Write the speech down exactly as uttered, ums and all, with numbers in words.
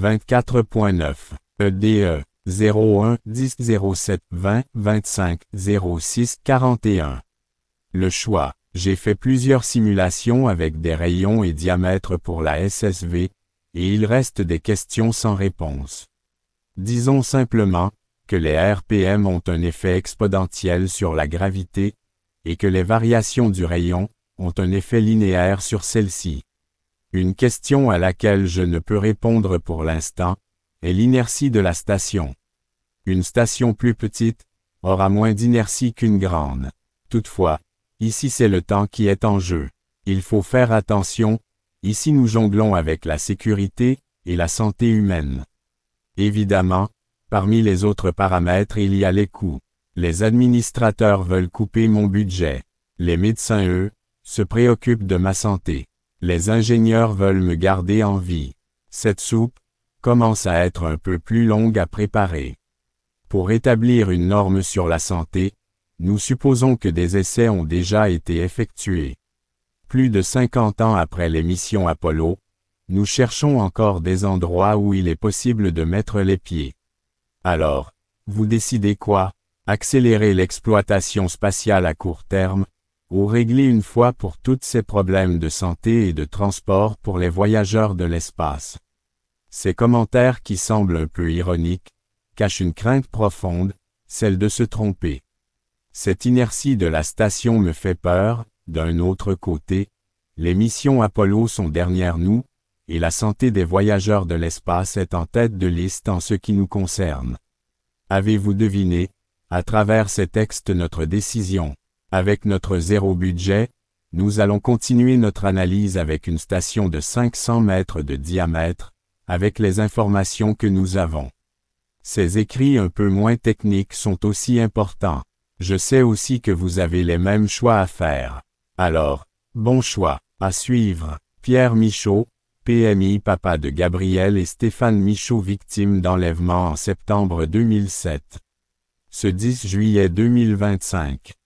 vingt-quatre point neuf, E D E, zéro un, dix, zéro sept, vingt, vingt-cinq, zéro six, quarante et un. Le choix. J'ai fait plusieurs simulations avec des rayons et diamètres pour la S S V, et il reste des questions sans réponse. Disons simplement que les R P M ont un effet exponentiel sur la gravité, et que les variations du rayon ont un effet linéaire sur celle-ci. Une question à laquelle je ne peux répondre pour l'instant est l'inertie de la station. Une station plus petite aura moins d'inertie qu'une grande. Toutefois, ici c'est le temps qui est en jeu. Il faut faire attention, ici nous jonglons avec la sécurité et la santé humaine. Évidemment, parmi les autres paramètres il y a les coûts. Les administrateurs veulent couper mon budget. Les médecins, eux, se préoccupent de ma santé. Les ingénieurs veulent me garder en vie. Cette soupe commence à être un peu plus longue à préparer. Pour établir une norme sur la santé, nous supposons que des essais ont déjà été effectués. Plus de cinquante ans après les missions Apollo, nous cherchons encore des endroits où il est possible de mettre les pieds. Alors, vous décidez quoi? Accélérer l'exploitation spatiale à court terme, ou régler une fois pour toutes ces problèmes de santé et de transport pour les voyageurs de l'espace? Ces commentaires qui semblent un peu ironiques, cachent une crainte profonde, celle de se tromper. Cette inertie de la station me fait peur. D'un autre côté, les missions Apollo sont derrière nous, et la santé des voyageurs de l'espace est en tête de liste en ce qui nous concerne. Avez-vous deviné, à travers ces textes notre décision? Avec notre zéro budget, nous allons continuer notre analyse avec une station de cinq cents mètres de diamètre, avec les informations que nous avons. Ces écrits un peu moins techniques sont aussi importants. Je sais aussi que vous avez les mêmes choix à faire. Alors, bon choix. À suivre. Pierre Michaud, P M I papa de Gabriel et Stéphane Michaud victimes d'enlèvement en septembre deux mille sept. Ce dix juillet deux mille vingt-cinq.